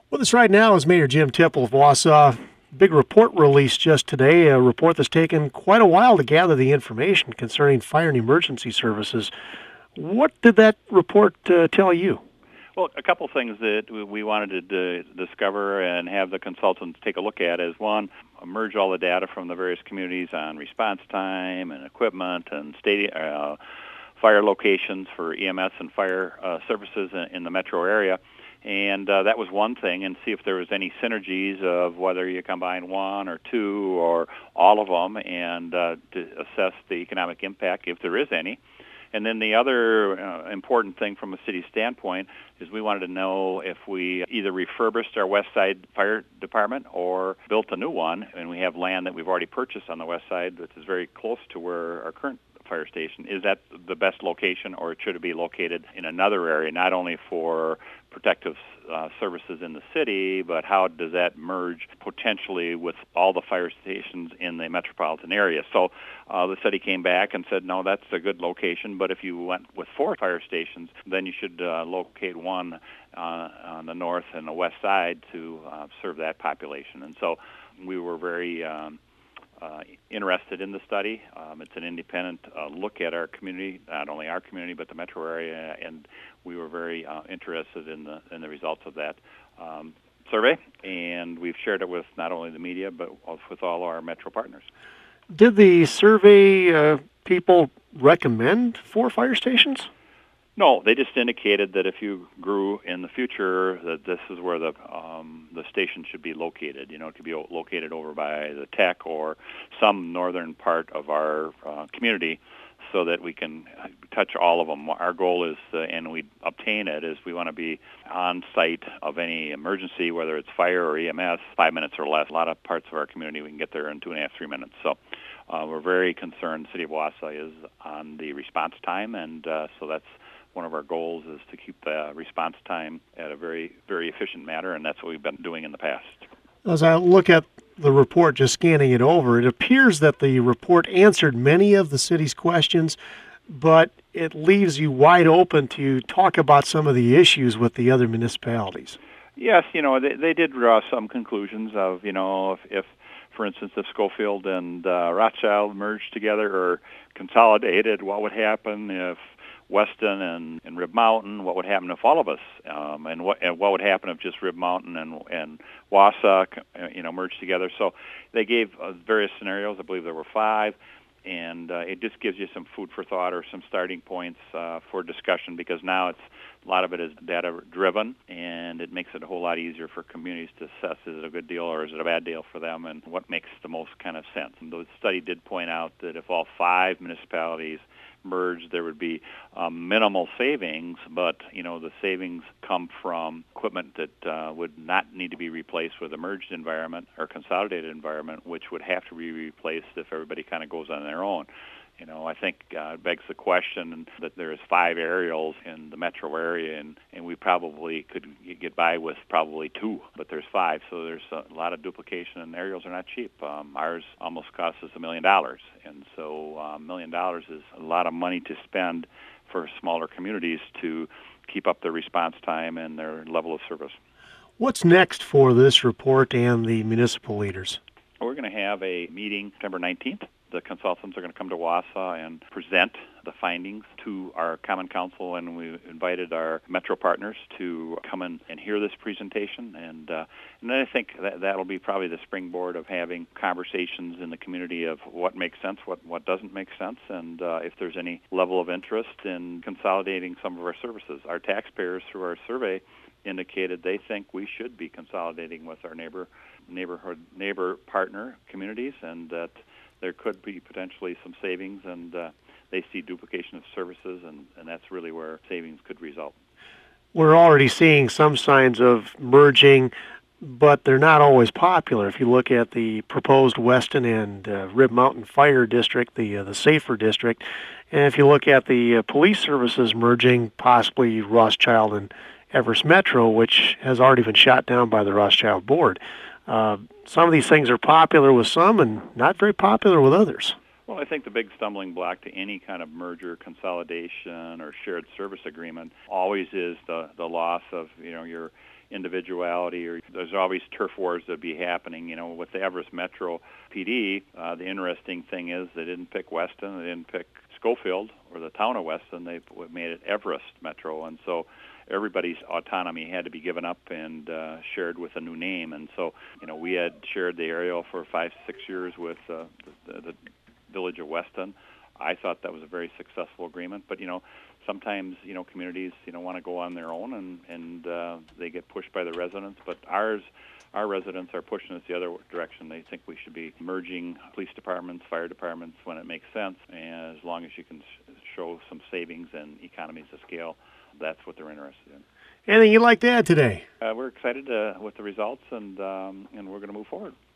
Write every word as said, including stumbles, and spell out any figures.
With us right now is Mayor Jim Tipple of Wausau. Big report released just today, a report that's taken quite a while to gather the information concerning fire and emergency services. What did that report uh, tell you? Well, a couple things that we wanted to discover and have the consultants take a look at is, one, merge all the data from the various communities on response time and equipment and state, uh, fire locations for E M S and fire uh, services in, in the metro area. And uh, that was one thing, and see if there was any synergies of whether you combine one or two or all of them, and uh, to assess the economic impact, if there is any. And then the other uh, important thing from a city standpoint is we wanted to know if we either refurbished our West Side Fire Department or built a new one, and we have land that we've already purchased on the West Side, which is very close to where our current fire station. Is that the best location, or should it be located in another area, not only for protective uh, services in the city, but how does that merge potentially with all the fire stations in the metropolitan area? So uh, the city came back and said, no, that's a good location, but if you went with four fire stations, then you should uh, locate one uh, on the north and the west side to uh, serve that population. And so we were very um, Uh, interested in the study. Um, it's an independent uh, look at our community, not only our community but the metro area, and we were very uh, interested in the in the results of that um, survey. And we've shared it with not only the media but with all our metro partners. Did the survey uh, people recommend four fire stations? No, they just indicated that if you grew in the future, that this is where the um, the station should be located. You know, it could be located over by the Tech or some northern part of our uh, community, so that we can touch all of them. Our goal is, uh, and we obtain it, is we want to be on site of any emergency, whether it's fire or E M S, five minutes or less. A lot of parts of our community we can get there in two and a half, three minutes. So uh, we're very concerned. The City of Wausau is on the response time, and uh, so that's one of our goals, is to keep the response time at a very, very efficient manner, and that's what we've been doing in the past. As I look at the report, just scanning it over, it appears that the report answered many of the city's questions, but it leaves you wide open to talk about some of the issues with the other municipalities. Yes, you know, they, they did draw some conclusions of, you know, if, if for instance, if Schofield and uh, Rothschild merged together or consolidated, what would happen if Weston and, and Rib Mountain, what would happen if all of us, um, and what and what would happen if just Rib Mountain and and Wausau, you know, merged together. So they gave uh, various scenarios. I believe there were five, and uh, it just gives you some food for thought or some starting points uh, for discussion, because now it's a lot of it is data driven, and it makes it a whole lot easier for communities to assess, is it a good deal or is it a bad deal for them, and what makes the most kind of sense. And the study did point out that if all five municipalities merged, there would be um, minimal savings, but you know the savings come from equipment that uh, would not need to be replaced with a merged environment or consolidated environment, which would have to be replaced if everybody kind of goes on their own. You know, I think uh, it begs the question that there's five aerials in the metro area, and, and we probably could get by with probably two, but there's five, so there's a lot of duplication, and aerials are not cheap. Um, ours almost cost us a million dollars, and so a uh, million dollars is a lot of money to spend for smaller communities to keep up their response time and their level of service. What's next for this report and the municipal leaders? We're going to have a meeting September nineteenth. The consultants are going to come to Wausau and present the findings to our Common Council, and we invited our metro partners to come in and hear this presentation. And, uh, and then I think that that'll be probably the springboard of having conversations in the community of what makes sense, what, what doesn't make sense, and uh, if there's any level of interest in consolidating some of our services. Our taxpayers, through our survey, indicated they think we should be consolidating with our neighbor, neighborhood, neighbor partner communities, and that there could be potentially some savings, and uh, they see duplication of services, and, and that's really where savings could result. We're already seeing some signs of merging, but they're not always popular. If you look at the proposed Weston and uh, Rib Mountain Fire District, the uh, the safer district, and if you look at the uh, police services merging, possibly Rothschild and Everest Metro, which has already been shot down by the Rothschild board. Uh, some of these things are popular with some and not very popular with others. Well, I think the big stumbling block to any kind of merger, consolidation, or shared service agreement always is the, the loss of, you know, your individuality, or there's always turf wars that be happening. You know, with the Everest Metro P D, uh, the interesting thing is they didn't pick Weston, they didn't pick Schofield or the town of Weston. They made it Everest Metro, and so everybody's autonomy had to be given up and uh, shared with a new name. And so, you know, we had shared the area for five, six years with uh, the, the, the village of Weston. I thought that was a very successful agreement, but, you know, sometimes, you know, communities, you know, want to go on their own, and, and uh, they get pushed by the residents, but ours, our residents are pushing us the other direction. They think we should be merging police departments, fire departments when it makes sense, and as long as you can show some savings and economies of scale, that's what they're interested in. Anything you'd like to add today? Uh, we're excited uh, with the results, and um, and we're going to move forward.